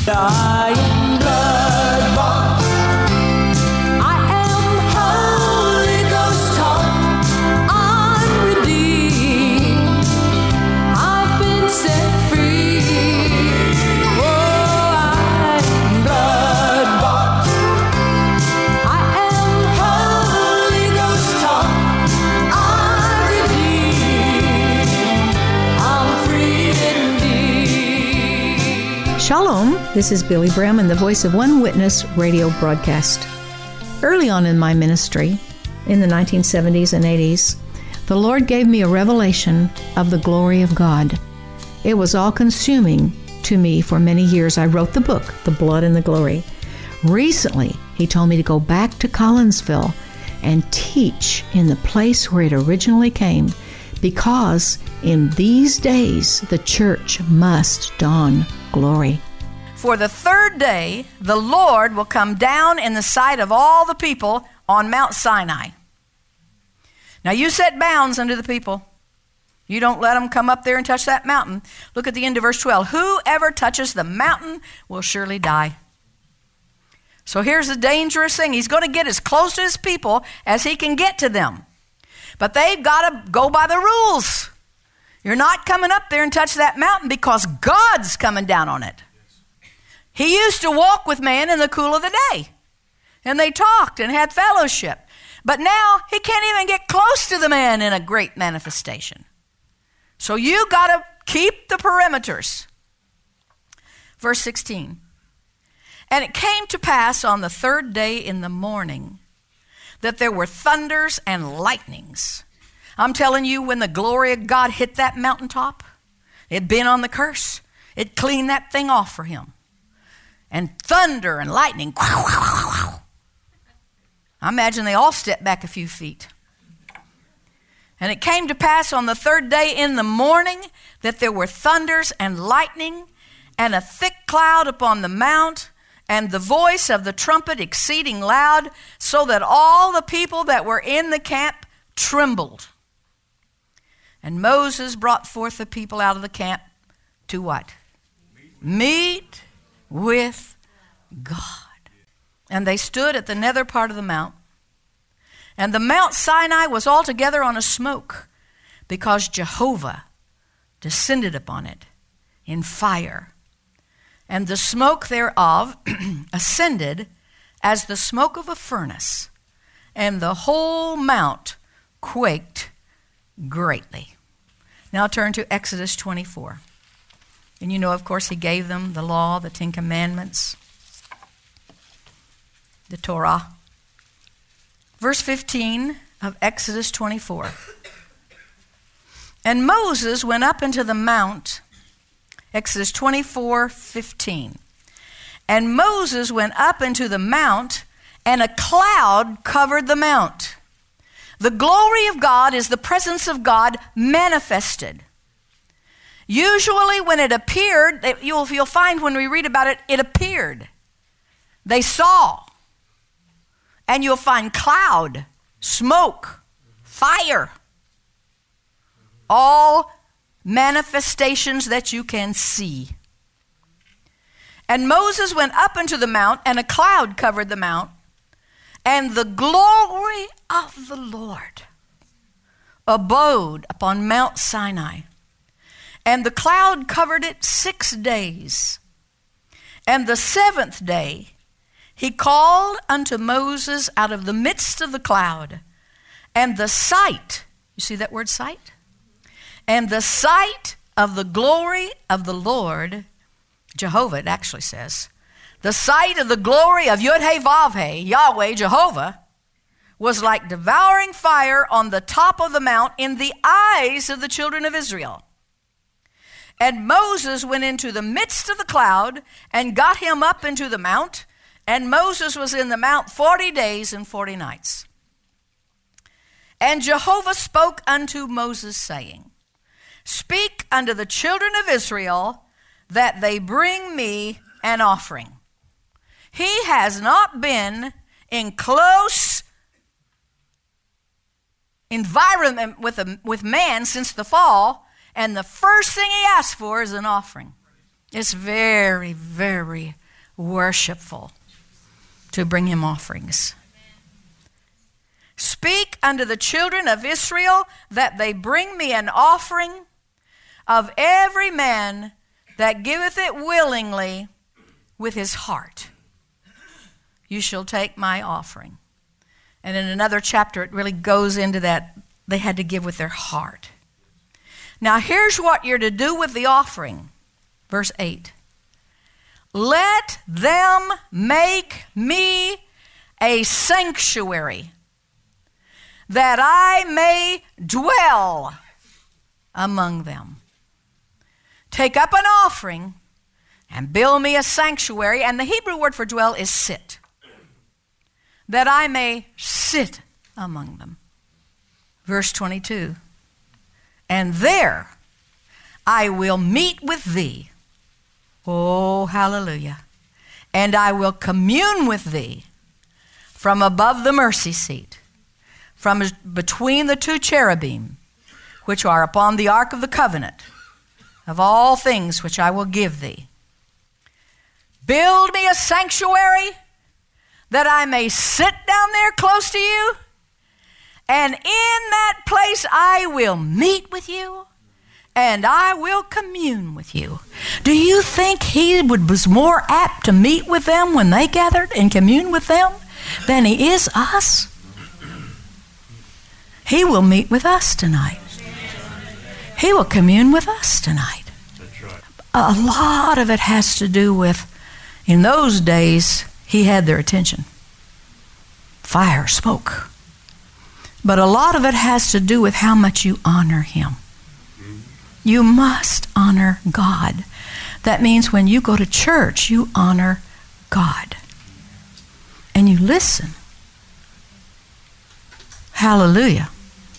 I am blood-bought. I am Holy Ghost taught. I'm redeemed. I've been set free. Oh, I am blood-bought. I am Holy Ghost taught. I'm redeemed. I'm free indeed. Shalom, this is Billy Bram and the Voice of One Witness radio broadcast. Early on in my ministry, in the 1970s and 80s, the Lord gave me a revelation of the glory of God. It was all-consuming to me for many years. I wrote the book, The Blood and the Glory. Recently, He told me to go back to Collinsville and teach in the place where it originally came, because in these days, the church must don glory. For the third day, the Lord will come down in the sight of all the people on Mount Sinai. Now you set bounds unto the people. You don't let them come up there and touch that mountain. Look at the end of verse 12. Whoever touches the mountain will surely die. So here's the dangerous thing. He's going to get as close to his people as he can get to them. But they've got to go by the rules. You're not coming up there and touch that mountain because God's coming down on it. He used to walk with man in the cool of the day. And they talked and had fellowship. But now he can't even get close to the man in a great manifestation. So you got to keep the perimeters. Verse 16. And it came to pass on the third day in the morning that there were thunders and lightnings. I'm telling you, when the glory of God hit that mountaintop, it'd been on the curse. It cleaned that thing off for him. And thunder and lightning. I imagine they all stepped back a few feet. And it came to pass on the third day in the morning that there were thunders and lightning and a thick cloud upon the mount, and the voice of the trumpet exceeding loud, so that all the people that were in the camp trembled. And Moses brought forth the people out of the camp to what? Meet with God. And they stood at the nether part of the mount. And the Mount Sinai was altogether on a smoke, because Jehovah descended upon it in fire. And the smoke thereof ascended as the smoke of a furnace, and the whole mount quaked greatly. Now turn to Exodus 24. And you know, of course, he gave them the law, the 10 Commandments, the Torah. Verse 15 of Exodus 24. And Moses went up into the mount, Exodus 24:15. And Moses went up into the mount, and a cloud covered the mount. The glory of God is the presence of God manifested. Usually when it appeared, you'll find when we read about it, it appeared. They saw. And you'll find cloud, smoke, fire. All manifestations that you can see. And Moses went up into the mount, and a cloud covered the mount, and the glory of the Lord abode upon Mount Sinai. And the cloud covered it 6 days. And the 7th day he called unto Moses out of the midst of the cloud. And the sight, you see that word sight? And the sight of the glory of the Lord, Jehovah it actually says, the sight of the glory of Yud-Heh-Vav-Heh, Yahweh, Jehovah, was like devouring fire on the top of the mount in the eyes of the children of Israel. And Moses went into the midst of the cloud and got him up into the mount, and Moses was in the mount 40 days and 40 nights. And Jehovah spoke unto Moses, saying, Speak unto the children of Israel that they bring me an offering. He has not been in close environment with man since the fall, and the first thing he asked for is an offering. It's very, very worshipful to bring him offerings. Speak unto the children of Israel that they bring me an offering of every man that giveth it willingly with his heart. You shall take my offering. And in another chapter, it really goes into that. They had to give with their heart. Now, here's what you're to do with the offering. Verse 8. Let them make me a sanctuary, that I may dwell among them. Take up an offering and build me a sanctuary. And the Hebrew word for dwell is sit. That I may sit among them. Verse 22. And there I will meet with thee. Oh, hallelujah. And I will commune with thee from above the mercy seat, from between the two cherubim, which are upon the ark of the covenant, of all things which I will give thee. Build me a sanctuary, that I may sit down there close to you, and in that place I will meet with you, and I will commune with you. Do you think he was more apt to meet with them when they gathered and commune with them than he is us? He will meet with us tonight. He will commune with us tonight. That's right. A lot of it has to do with, in those days, he had their attention. Fire, smoke. But a lot of it has to do with how much you honor him. You must honor God. That means when you go to church, you honor God. And you listen. Hallelujah.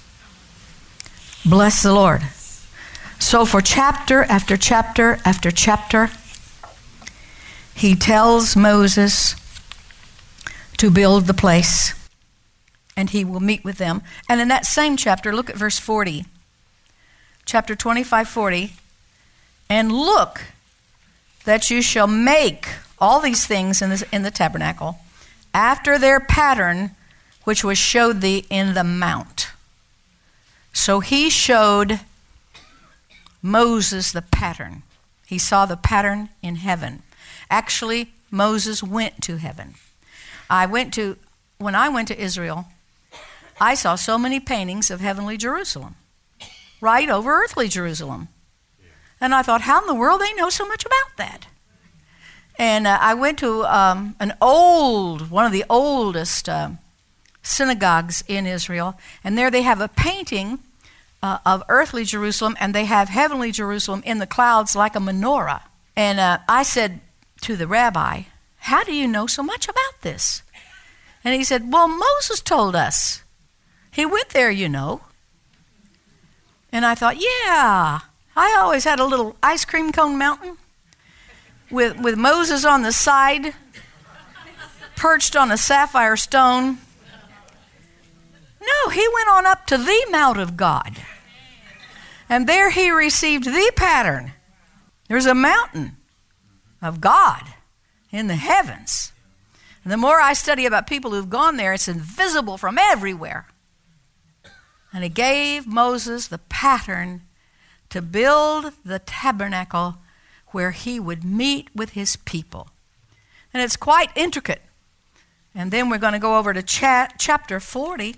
Bless the Lord. So for chapter after chapter after chapter, he tells Moses to build the place, and he will meet with them. And in that same chapter, look at verse 40. Chapter 25:40. And look that you shall make all these things in the tabernacle after their pattern, which was showed thee in the mount. So he showed Moses the pattern. He saw the pattern in heaven. Actually, Moses went to heaven. When I went to Israel, I saw so many paintings of heavenly Jerusalem, right over earthly Jerusalem. And I thought, how in the world they know so much about that? And I went to one of the oldest synagogues in Israel, and there they have a painting of earthly Jerusalem, and they have heavenly Jerusalem in the clouds like a menorah. And I said to the rabbi, how do you know so much about this? And he said, well, Moses told us. He went there, you know. And I thought, yeah, I always had a little ice cream cone mountain with Moses on the side, perched on a sapphire stone. No, he went on up to the Mount of God. And there he received the pattern. There's a mountain of God in the heavens. And the more I study about people who've gone there, it's invisible from everywhere. And he gave Moses the pattern to build the tabernacle where he would meet with his people. And it's quite intricate. And then we're going to go over to chapter 40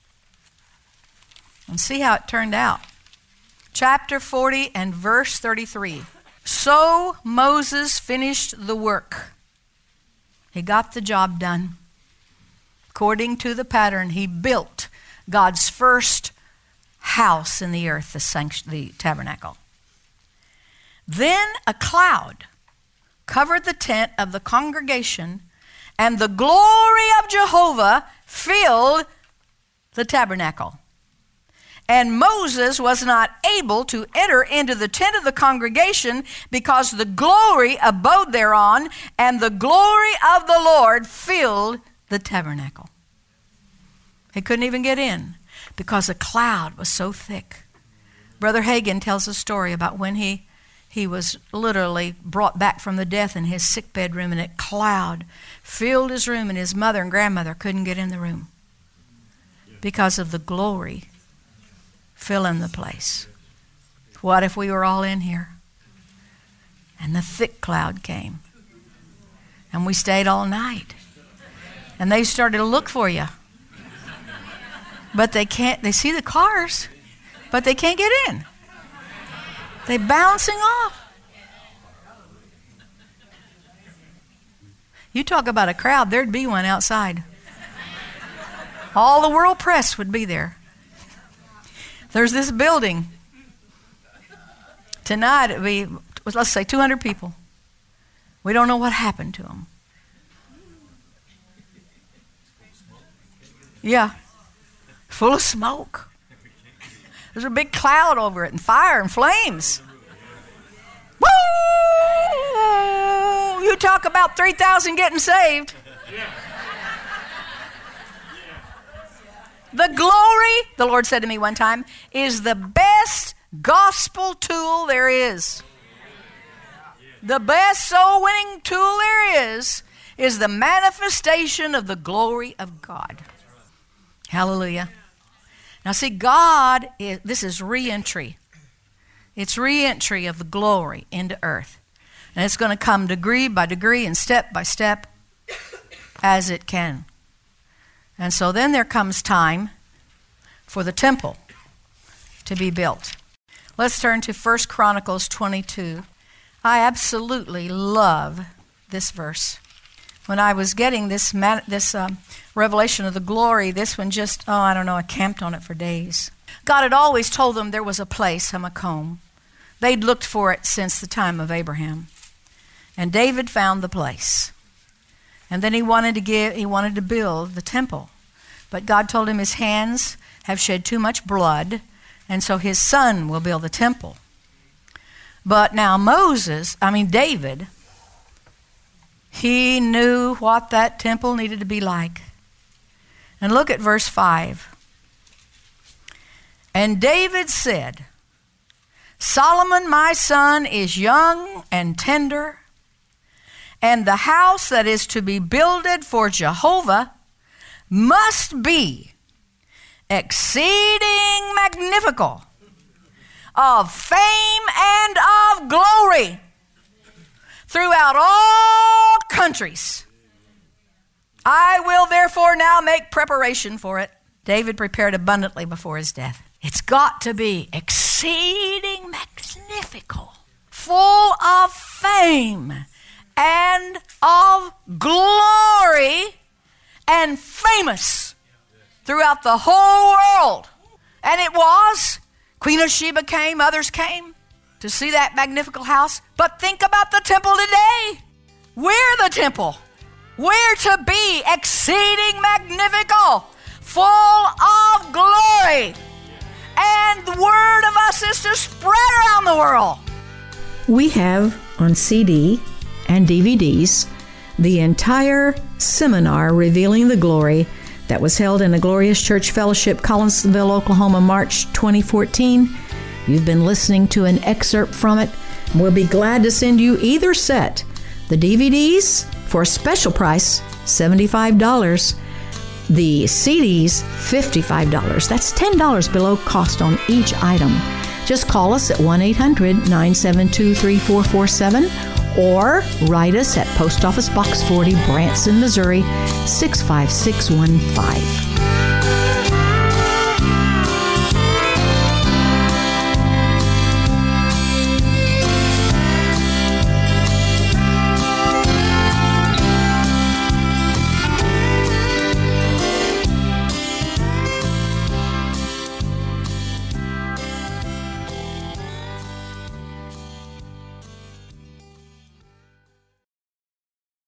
and see how it turned out. Chapter 40 and verse 33. So Moses finished the work. He got the job done. According to the pattern, he built God's first house in the earth, the tabernacle. Then a cloud covered the tent of the congregation, and the glory of Jehovah filled the tabernacle. And Moses was not able to enter into the tent of the congregation because the glory abode thereon, and the glory of the Lord filled the tabernacle. He couldn't even get in because the cloud was so thick. Brother Hagin tells a story about when he he was literally brought back from the death in his sick bedroom, and a cloud filled his room, and his mother and grandmother couldn't get in the room because of the glory filling the place. What if we were all in here and the thick cloud came and we stayed all night and they started to look for you, but they can't, they see the cars, but they can't get in. They're bouncing off. You talk about a crowd, there'd be one outside. All the world press would be there. There's this building. Tonight it'd be, let's say, 200 people. We don't know what happened to them. Yeah. Full of smoke. There's a big cloud over it and fire and flames. Woo! You talk about 3,000 getting saved. The glory, the Lord said to me one time, is the best gospel tool there is. The best soul winning tool there is the manifestation of the glory of God. Hallelujah. Now see, God, this is re-entry. It's re-entry of the glory into earth. And it's going to come degree by degree and step by step as it can. And so then there comes time for the temple to be built. Let's turn to 1 Chronicles 22. I absolutely love this verse. When I was getting this revelation of the glory, this one just, I camped on it for days. God had always told them there was a place, Hamakom. They'd looked for it since the time of Abraham. And David found the place. And then he wanted to build the temple. But God told him his hands have shed too much blood, and so his son will build the temple. But now David, he knew what that temple needed to be like. And look at verse 5. And David said, Solomon my son is young and tender, and the house that is to be builded for Jehovah must be exceeding magnifical, of fame and of glory throughout all countries. I will therefore now make preparation for it. David prepared abundantly before his death. It's got to be exceeding magnifical, full of fame and of glory, and famous throughout the whole world. And it was. Queen of Sheba came, others came to see that magnificent house. But think about the temple today. We're the temple. We're to be exceeding magnifical, full of glory. And the word of us is to spread around the world. We have on CD and DVDs the entire seminar revealing the glory that was held in a Glorious Church Fellowship, Collinsville, Oklahoma, March 2014. You've been listening to an excerpt from it. We'll be glad to send you either set. The DVDs for a special price, $75. The CDs, $55. That's $10 below cost on each item. Just call us at 1-800-972-3447 or write us at Post Office Box 40, Branson, Missouri, 65615.